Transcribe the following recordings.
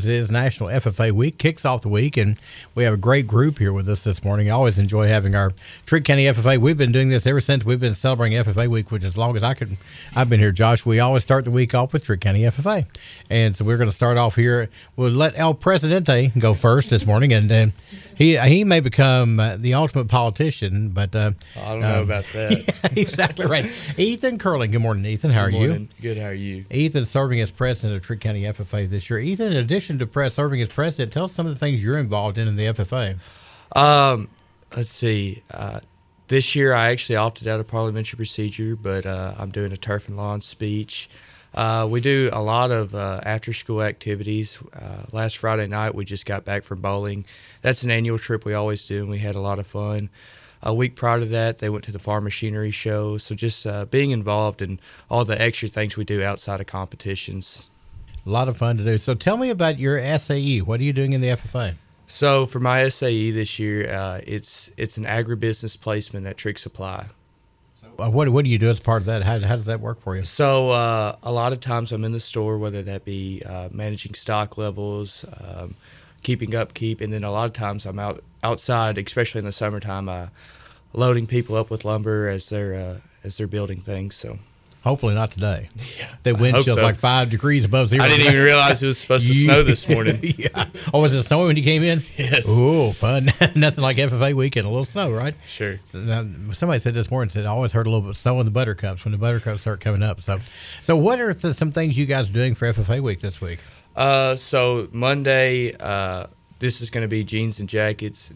because it is National FFA Week, kicks off the week, and we have a great group here with us this morning. I always enjoy having our Trigg County FFA. We've been doing this ever since we've been celebrating FFA Week, which as long as I've been here, Josh. We always start the week off with Trigg County FFA. And so we're going to start off here. We'll let El Presidente go first this morning, and he may become the ultimate politician, but I don't know about that. Yeah, exactly right. Ethan Curling. Good morning, Ethan. How are you? Good. How are you? Ethan serving as president of Trigg County FFA this year. Ethan, in addition to serving as president, tell us some of the things you're involved in the FFA. Let's see. This year I actually opted out of parliamentary procedure, but I'm doing a turf and lawn speech. We do a lot of after-school activities. Last Friday night we just got back from bowling. That's an annual trip we always do, and we had a lot of fun. A week prior to that, they went to the farm machinery show. So just being involved in all the extra things we do outside of competitions. A lot of fun to do. So tell me about your SAE. What are you doing in the FFA? So for my SAE this year, it's an agribusiness placement at Trigg Supply. What do you do as part of that? How does that work for you? So a lot of times I'm in the store, whether that be managing stock levels, keeping upkeep, and then a lot of times I'm outside, especially in the summertime, loading people up with lumber as they're building things. So hopefully not today. Yeah, the wind chill's like 5 degrees above zero. I didn't even realize it was supposed to snow this morning. Yeah. Oh, was it snowing when you came in? Yes. Oh, fun. Nothing like FFA weekend, a little snow, right? Sure. So, somebody said this morning, I always heard a little bit of snow in the buttercups when the buttercups start coming up. So what are some things you guys are doing for FFA week this week? So Monday, this is going to be jeans and jackets.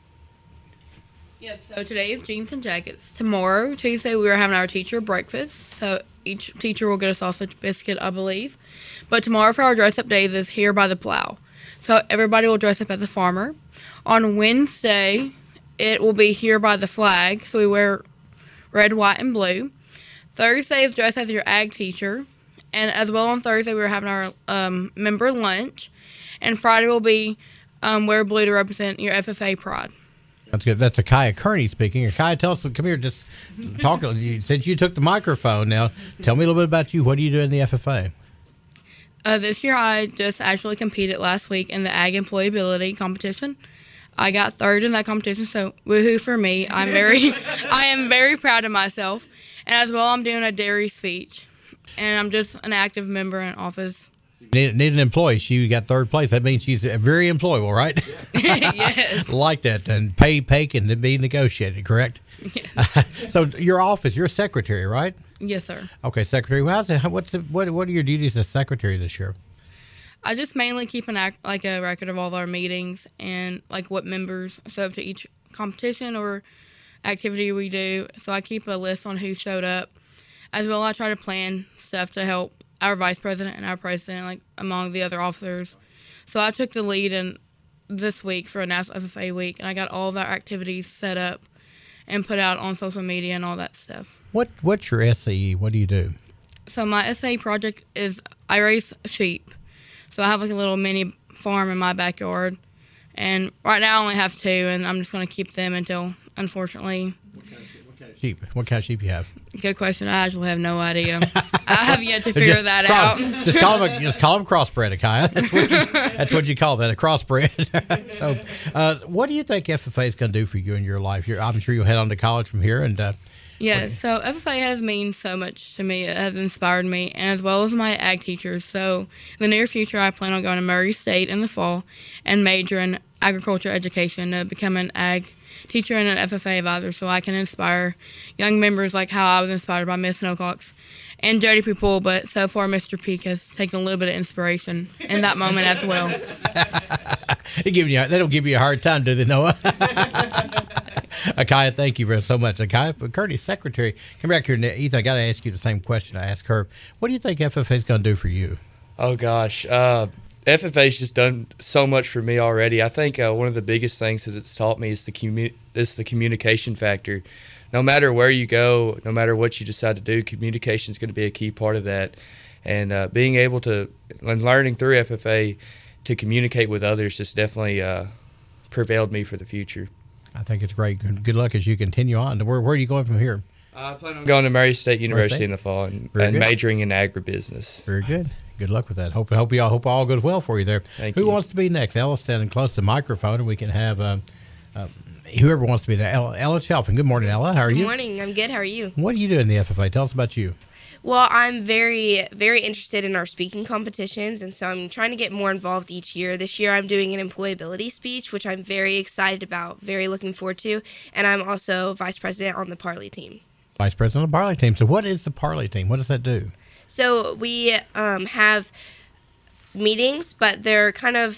Yes, so today is jeans and jackets. Tomorrow, Tuesday, we are having our teacher breakfast. So each teacher will get a sausage biscuit, I believe. But tomorrow for our dress-up days is here by the plow. So everybody will dress up as a farmer. On Wednesday, it will be here by the flag. So we wear red, white, and blue. Thursday is dress as your ag teacher. And as well on Thursday, we're having our member lunch. And Friday will be wear blue to represent your FFA pride. That's good. That's Akaya Kearney speaking. Akaya, tell us, come here, just talk. Since you took the microphone now, tell me a little bit about you. What do you do in the FFA? This year, I just actually competed last week in the Ag Employability competition. I got third in that competition, so woohoo for me. I am very proud of myself. And as well, I'm doing a dairy speech. And I'm just an active member in office. Need an employee. She got third place. That means she's very employable, right? Yes. Like that. And pay can be negotiated, correct? Yes. So your office, you're a secretary, right? Yes, sir. Okay, secretary. What are your duties as secretary this year? I just mainly keep a record of all our meetings and like what members show up to each competition or activity we do. So I keep a list on who showed up. As well, I try to plan stuff to help our vice president and our president, like among the other officers. So I took the lead in this week for a National FFA Week, and I got all of our activities set up and put out on social media and all that stuff. What's your SAE? What do you do? So my SAE project is I raise sheep. So I have like a little mini farm in my backyard, and right now I only have 2, and I'm just going to keep them until, unfortunately. What kind of sheep you have? Good question. I actually have no idea. I have yet to figure that out. Just call them crossbred, Akaya. That's what you call that, a crossbred. So, what do you think FFA is going to do for you in your life? I'm sure you'll head on to college from here, and yeah. So FFA has meant so much to me. It has inspired me, and as well as my ag teachers. So in the near future, I plan on going to Murray State in the fall and major in agriculture education to become an ag teacher and an FFA advisor, so I can inspire young members like how I was inspired by Miss Snowcox and Jody People, but so far Mr. Peak has taken a little bit of inspiration in that moment as well. They don't give you a hard time, do they, Noah? Akaya, thank you so much. Akaya Kearney, secretary. Come back here, Ethan. I got to ask you the same question I asked her. What do you think FFA is going to do for you? Oh gosh, FFA's just done so much for me already. I think one of the biggest things that it's taught me is the communication factor. No matter where you go, no matter what you decide to do, communication is going to be a key part of that. And being able to, and learning through FFA to communicate with others just definitely prevailed me for the future. I think it's great. Good luck as you continue on. Where are you going from here? I plan on going to Murray State University in the fall and majoring in agribusiness. Very good. Good luck with that. Hope all goes well for you there. Thank Who you. wants to be next? Ella's standing close to the microphone, and we can have whoever wants to be there. Ella Chalfin. Good morning, Ella. How are you? Good morning. I'm good. How are you? What do you do in the FFA? Tell us about you. Well, I'm very, very interested in our speaking competitions, and so I'm trying to get more involved each year. This year, I'm doing an employability speech, which I'm very excited about, very looking forward to, and I'm also vice president on the Parley team. Vice president of the Parley team. So what is the Parley team? What does that do? So we have meetings, but they're kind of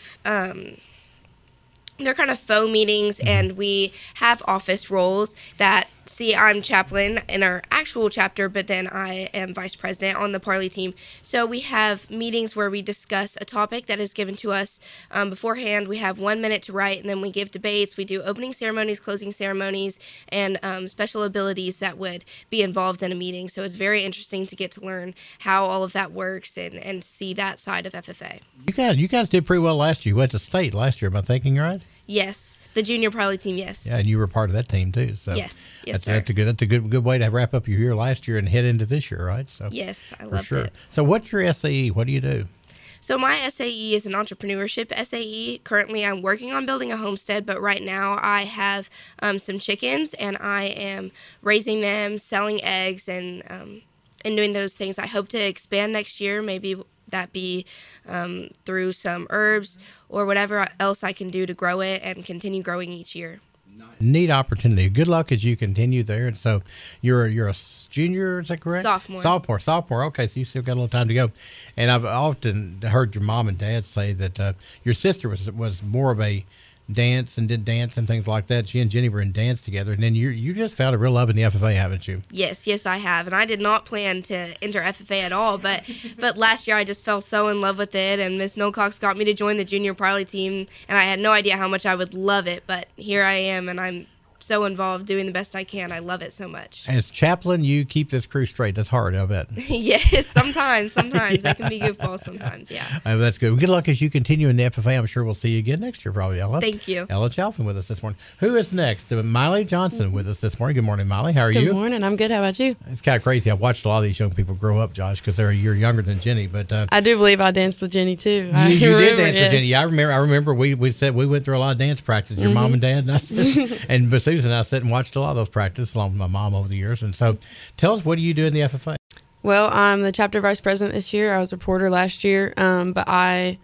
faux meetings, and we have office roles that, see, I'm chaplain in our actual chapter, but then I am vice president on the Parley team. So we have meetings where we discuss a topic that is given to us beforehand. We have 1 minute to write, and then we give debates. We do opening ceremonies, closing ceremonies, and special abilities that would be involved in a meeting. So it's very interesting to get to learn how all of that works and see that side of FFA. You guys did pretty well last year. You went to state last year. Am I thinking right? Yes. The junior Parley team, yes. Yeah, and you were part of that team too. So Yes, that's sir. That's a good way to wrap up your year last year and head into this year, right? So Yes, I for loved sure. it. So what's your SAE? What do you do? So my SAE is an entrepreneurship SAE. Currently, I'm working on building a homestead, but right now I have some chickens, and I am raising them, selling eggs, and doing those things. I hope to expand next year, maybe that be through some herbs or whatever else I can do to grow it and continue growing each year. Neat opportunity. Good luck as you continue there. And so you're a junior, is that correct? Sophomore. Okay, so you still got a little time to go. And I've often heard your mom and dad say that your sister was more of a dance and did dance and things like that. She and Jenny were in dance together, and then you just found a real love in the FFA, haven't you? Yes, I have, and I did not plan to enter FFA at all, but last year I just fell so in love with it, and Miss Nocox got me to join the junior Parley team, and I had no idea how much I would love it, but here I am, and I'm so involved, doing the best I can. I love it so much. As chaplain, you keep this crew straight. That's hard, I bet. Yes, sometimes. They can be goofballs sometimes, yeah. That's good. Well, good luck as you continue in the FFA. I'm sure we'll see you again next year, probably, Ella. Thank you. Ella Chalfin with us this morning. Who is next? Miley Johnson with us this morning. Good morning, Miley. How are you? Good morning. I'm good. How about you? It's kind of crazy. I've watched a lot of these young people grow up, Josh, because they're a year younger than Jenny. But I do believe I danced with Jenny too. you did dance with Jenny. Yeah, I remember. We said we went through a lot of dance practice. Your mom and dad and I, and Susan and I sat and watched a lot of those practices along with my mom over the years. And so, tell us, what do you do in the FFA? Well, I'm the chapter vice president this year. I was a reporter last year, but I'm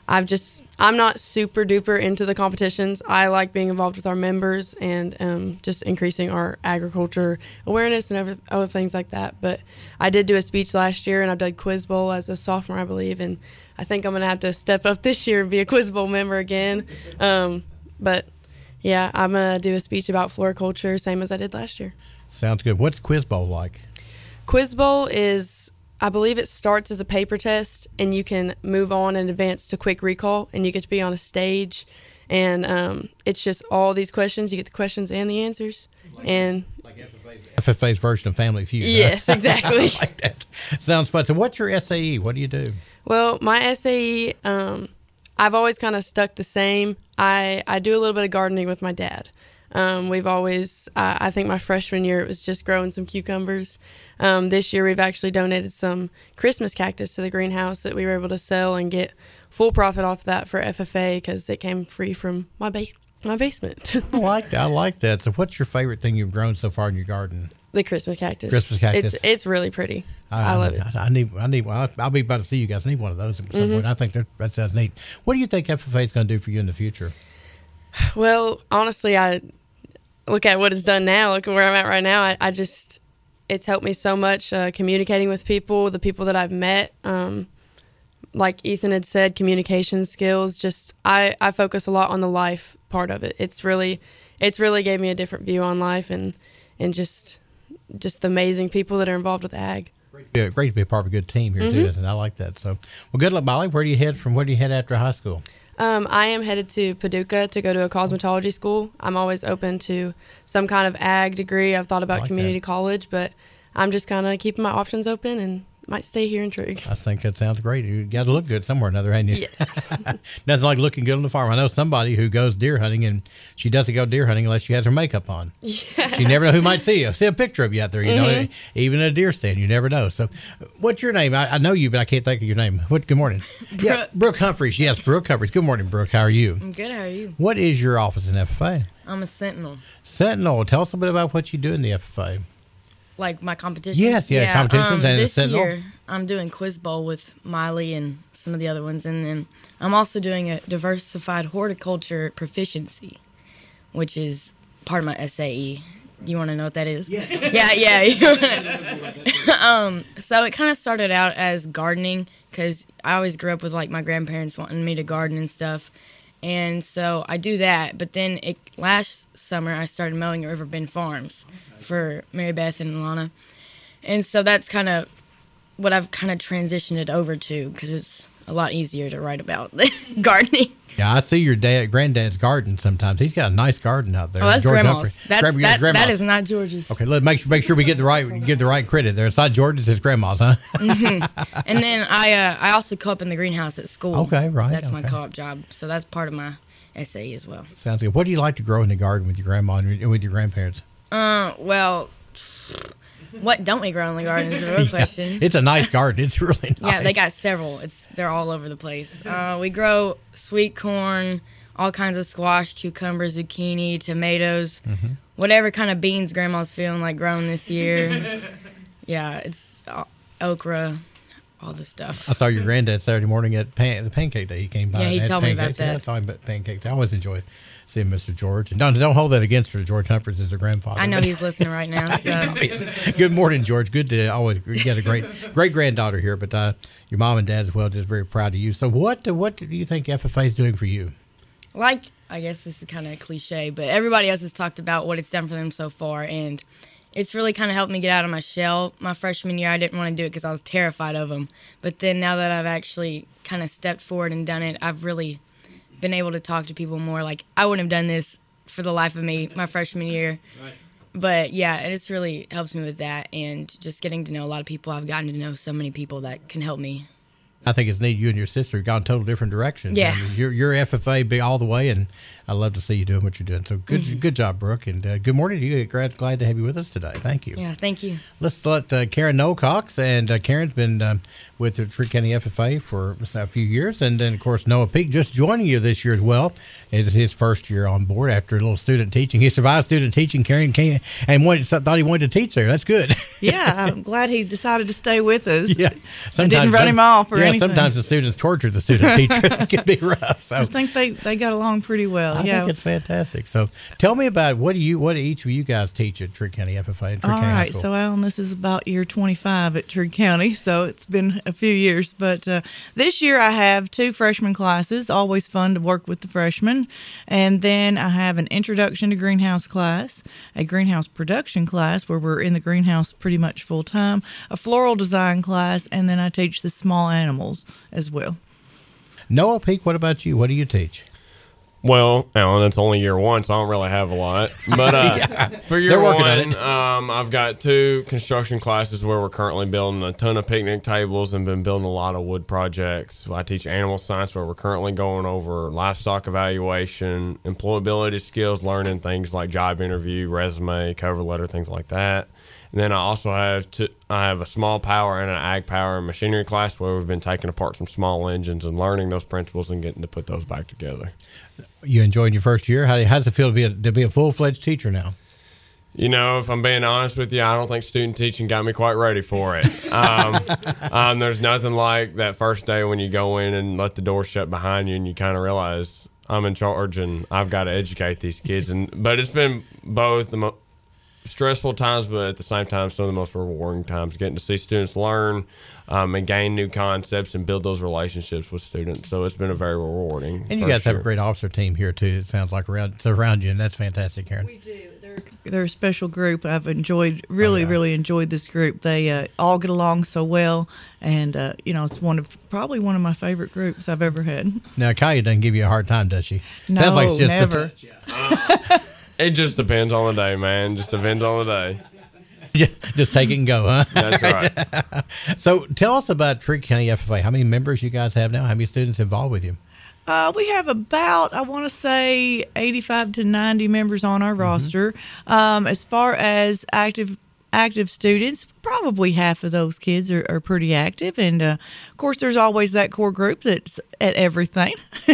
not super duper into the competitions. I like being involved with our members and just increasing our agriculture awareness and other things like that. But I did do a speech last year, and I've done Quiz Bowl as a sophomore, I believe, and I think I'm going to have to step up this year and be a Quiz Bowl member again. But yeah, I'm going to do a speech about floriculture, same as I did last year. Sounds good. What's Quiz Bowl like? Quiz Bowl is, I believe it starts as a paper test, and you can move on and advance to quick recall, and you get to be on a stage, and it's just all these questions. You get the questions and the answers. Like FFA's version of Family Feud. Yes, huh? exactly. I like that. Sounds fun. So what's your SAE? What do you do? Well, my SAE, I've always kind of stuck the same. I do a little bit of gardening with my dad. We've always, I think my freshman year, it was just growing some cucumbers. This year, we've actually donated some Christmas cactus to the greenhouse that we were able to sell and get full profit off that for FFA because it came free from my basement. I like that. So what's your favorite thing you've grown so far in your garden? The Christmas cactus. It's really pretty. I love it. I need. I'll be about to see you guys. I need one of those at some point. I think that sounds neat. What do you think FFA is going to do for you in the future? Well, honestly, I look at what it's done now. Look at where I'm at right now. It's helped me so much communicating with people, the people that I've met. Like Ethan had said, communication skills. Just I focus a lot on the life part of it. It's really gave me a different view on life and just the amazing people that are involved with ag. Great to be a part of a good team here too, and I like that. So, well, good luck, Molly. Where do you head after high school? I am headed to Paducah to go to a cosmetology school. I'm always open to some kind of ag degree. I've thought about community college, but I'm just kind of keeping my options open might stay here in Trig. I think that sounds great. You got to look good somewhere or another, ain't you? Yes. Nothing like looking good on the farm. I know somebody who goes deer hunting, and she doesn't go deer hunting unless she has her makeup on. Yeah. She never know who might see you. See a picture of you out there, you know, even at a deer stand, you never know. So what's your name? I know you, but I can't think of your name. Good morning. Yeah, Brooke Humphreys. Yes, Brooke Humphreys. Good morning, Brooke. How are you? I'm good. How are you? What is your office in FFA? I'm a sentinel. Sentinel. Tell us a bit about what you do in the FFA. Like my competitions? Yes, competitions and this Sentinel. Year, I'm doing Quiz Bowl with Miley and some of the other ones. And then I'm also doing a diversified horticulture proficiency, which is part of my SAE. You want to know what that is? Yeah. So it kind of started out as gardening because I always grew up with like my grandparents wanting me to garden and stuff. And so I do that. But then last summer I started mowing at Riverbend Farms for Mary Beth and Alana. And so that's kind of what I've kind of transitioned it over to because it's a lot easier to write about than gardening. Yeah, I see your granddad's garden sometimes. He's got a nice garden out there. Oh, that's George Grandma's. Humphrey. That is not George's. Okay, let's make sure we give the right credit there. It's not George's, it's Grandma's, huh? Mm-hmm. And then I also co-op in the greenhouse at school. Okay, right. That's my co-op job. So that's part of my essay as well. Sounds good. What do you like to grow in the garden with your grandma and with your grandparents? Well, what don't we grow in the garden is the real question. It's a nice garden. It's really nice. Yeah, they got several. They're all over the place. We grow sweet corn, all kinds of squash, cucumbers, zucchini, tomatoes, whatever kind of beans Grandma's feeling like growing this year. Yeah, it's okra, all the stuff. I saw your granddad Saturday morning at the Pancake Day. He came by. Yeah, he told me about that. Yeah, I saw him at Pancakes. I always enjoy seeing Mr. George. And don't hold that against her. George Humphreys is her grandfather. I know he's listening right now. So. Good morning, George. Good to always get a great granddaughter here. But your mom and dad as well, just very proud of you. So what do you think FFA is doing for you? Like, I guess this is kind of cliche, but everybody else has talked about what it's done for them so far, and it's really kind of helped me get out of my shell. My freshman year, I didn't want to do it because I was terrified of them. But then now that I've actually kind of stepped forward and done it, I've really been able to talk to people more. Like, I wouldn't have done this for the life of me my freshman year. Right. But, yeah, it's really helps me with that. And just getting to know a lot of people. I've gotten to know so many people that can help me. I think it's neat. You and your sister have gone total different directions. Yeah. I mean, you're FFA big all the way, and I love to see you doing what you're doing. So good job, Brooke, and good morning to you. Glad to have you with us today. Thank you. Yeah, thank you. Let's let Karen Noel-Cox, and Karen's been with the Trigg County FFA for a few years, and then, of course, Noah Peak just joining you this year as well. It's his first year on board after a little student teaching. He survived student teaching. Karen came and thought he wanted to teach there. That's good. Yeah, I'm glad he decided to stay with us. Yeah, I didn't run him off or anything. Sometimes the students torture the student teacher. It can be rough. So I think they got along pretty well. I think it's fantastic. So tell me about what do each of you guys teach at Trigg County FFA and Trigg County High School? So Alan, this is about year 25 at Trigg County, so it's been a few years. But this year I have 2 freshman classes. Always fun to work with the freshmen. And then I have an introduction to greenhouse class, a greenhouse production class where we're in the greenhouse pretty much full time, a floral design class, and then I teach the small animals as well. Noah Peak, what about you? What do you teach? Well, Alan, it's only year 1, so I don't really have a lot. But for year 1, I've got 2 construction classes where we're currently building a ton of picnic tables and been building a lot of wood projects. I teach animal science where we're currently going over livestock evaluation, employability skills, learning things like job interview, resume, cover letter, things like that. And then I also have a small power and an ag power and machinery class where we've been taking apart some small engines and learning those principles and getting to put those back together. You enjoying your first year? How does it feel to be a full-fledged teacher now? You know, if I'm being honest with you, I don't think student teaching got me quite ready for it. There's nothing like that first day when you go in and let the door shut behind you and you kind of realize I'm in charge and I've got to educate these kids. But it's been both the stressful times, but at the same time, some of the most rewarding times, getting to see students learn and gain new concepts and build those relationships with students. So it's been a very rewarding. And you guys have a great officer team here too. It sounds like around you, and that's fantastic, Karen. We do. They're a special group. I've really enjoyed this group. They all get along so well, and it's probably one of my favorite groups I've ever had. Now, Kaya doesn't give you a hard time, does she? No, sounds like never. It just depends on the day, man. Just depends on the day. Just take it and go, huh? That's right. So tell us about Trigg County FFA. How many members you guys have now? How many students involved with you? We have about, I want to say, 85 to 90 members on our roster. As far as active students, probably half of those kids are pretty active. And, of course, there's always that core group that's at everything,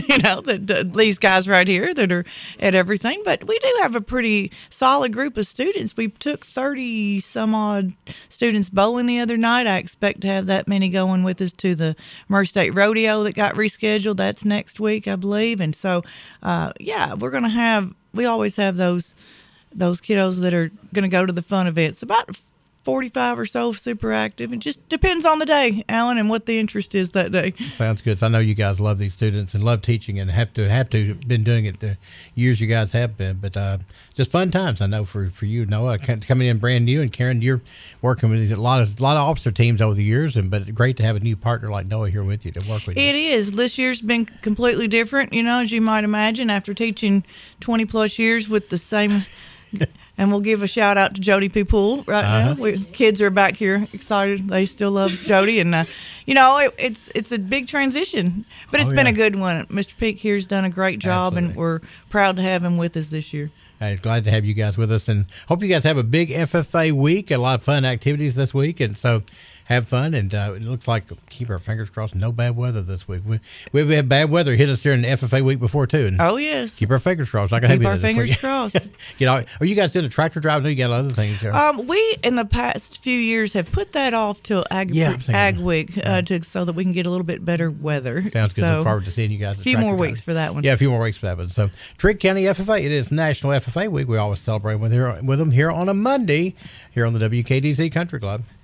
these guys right here that are at everything. But we do have a pretty solid group of students. We took 30-some-odd students bowling the other night. I expect to have that many going with us to the Murray State Rodeo that got rescheduled. That's next week, I believe. And so, we're going to have – we always have those kiddos that are going to go to the fun events. About 45 or so super active. It just depends on the day, Alan, and what the interest is that day. Sounds good. So I know you guys love these students and love teaching and have to been doing it the years you guys have been. But just fun times, I know, for you, Noah, coming in brand new. And Karen, you're working with a lot of officer teams over the years, but great to have a new partner like Noah here with you to work with you. It is. This year's been completely different, as you might imagine, after teaching 20 plus years with the same. And we'll give a shout out to Jody P. Poole right now. Kids are back here excited. They still love Jody. And, it's a big transition. But it's been a good one. Mr. Peak here's done a great job, and we're proud to have him with us this year. Glad to have you guys with us. And hope you guys have a big FFA week, a lot of fun activities this week. And so have fun. And it looks like, keep our fingers crossed, no bad weather this week. We've had bad weather hit us during the FFA week before, too. And yes. Keep our fingers crossed. Keep our fingers crossed. Are you guys doing a tractor drive? I know you got other things here. We, in the past few years, have put that off till Ag Week so that we can get a little bit better weather. Sounds good. Look forward to seeing you guys. A few more weeks for that one. Yeah, a few more weeks for that one. So, Trigg County FFA, it is National FFA Week. We always celebrate with them here on a Monday here on the WKDZ Country Club.